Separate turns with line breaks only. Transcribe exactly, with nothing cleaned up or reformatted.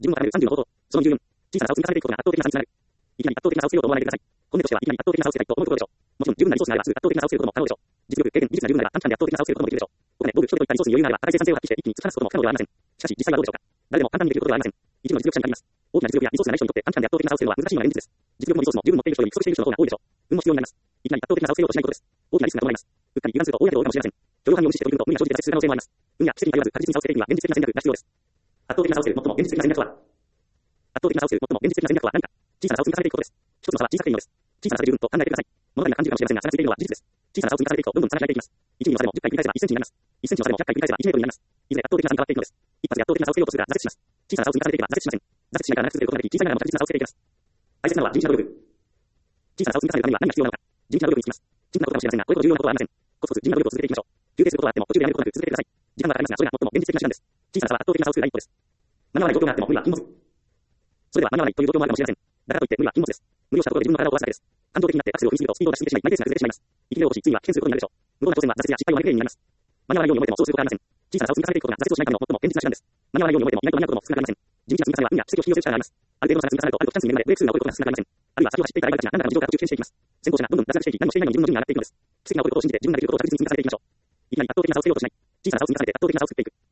自分を絡めるさんじゅうの方法。そのにじゅうよん、小さな差を積み重ねていくことが圧倒的な差をつながる。いきなり圧倒的な差をつけようと思わないでください。本音としてはいきなり圧倒的な差をつけたいと思うところでしょう。もちろん十分なリソースがあればすぐ圧倒的な差をつけることも可能でしょう。実力、経験、技術が十分なら短期間で圧倒的な差をつけることもできるでしょう。お金、道具、人々といったリソースに余裕があれば高い生産性を発揮して一気に突き放すことも可能ではありません。しかし実際はどうでしょうか。誰でも簡単にできることではありません。一部の実力者に限ります。大きな実力やリソースがない人にとって短期間で圧倒的な差をつけるのは難しいのが現実です。実力もリソースも十分持っている人より不足している人の方が多いでしょう。運も必要になります。いきなり圧倒的な差をつけようとしないことです。大きなリスクが伴います。うっかり油断すると大やけどを負うかもしれません。許容範囲を無視して取り組むと無理な正直で挫折する可能性もあります。運や奇跡に頼らず確実に差をつけていくには現実的な戦略が必要です。圧倒的な差をつける最も現実的な戦略とは。圧倒的な差をつける最も現実的な戦略とは何か。小さな差を積み重ねていくことです。一つの差は小さくていいのです。小さな差で十分と考えてください。物足りな感じるかもしれませんが、差がついているのは事実です。小さな差を積み重ねていくとどんどん差が開いていきます。いちミリの差でもじゅっかい繰り返せばいちセンチになります。いちセンチの差でもひゃっかい繰り返せばいちメートルになります。いずれ圧倒的な差に変わっていくのです。一発で圧倒的な差をつけようとするが挫折します。小さな差を積み重ねていけば挫折しません。挫折しないから長く続けることができ、小さいながらも確実な差をつけていきます。大切なのは地道な努力。小さな差を積み重ねるためには何が必要なのか。地道な努力につきます。シンプルなことかもしれませんが、これほど重要なことはありません。コツコツ地道な努力を続けていきましょう。休憩することはあっても途中でやめることなく続けてください。時間はかかりますが、それが最も現実的な手段です。小さな差は圧倒的な差を作る第一歩です。間に合わない状況があっても無理は禁物。それでは間に合わないという状況もあるかもしれません。だからといって無理は禁物です。無理をしたことで自分の体を壊すだけです。感情的になってアクセルを踏みすぎるとスピードが出しすぎてしまい、マイペースが崩れてしまいます。息切れを起こし、次は危険することになるでしょう。無謀な挑戦は挫折や失敗を招く原因になります。間に合わないように思えてもそうすることはありません。小さな差を積み重ねていくことが挫折をしないための最も現実な手段です。間に合わないように思えても意外と間に合うことも少なくありません。地道な積み重ねは運や奇跡を引き寄せる力があります。ある程度の差が積み重なるとあるとチャンスに恵まれブレイクスルーが起こることが少なくありません。あるいは先を走っていたライバルたちが何らかの事情から途中棄権していきます。先行者がどんどん脱落していき、何もしていないのに自分の順位が上がっていくのです。奇跡が起こることを信じて自分ができることを着実に積み重ねていきましょう。いきなり圧倒的な差をつけようとしない。小さな差を積み重ねて圧倒的な差を作っていく。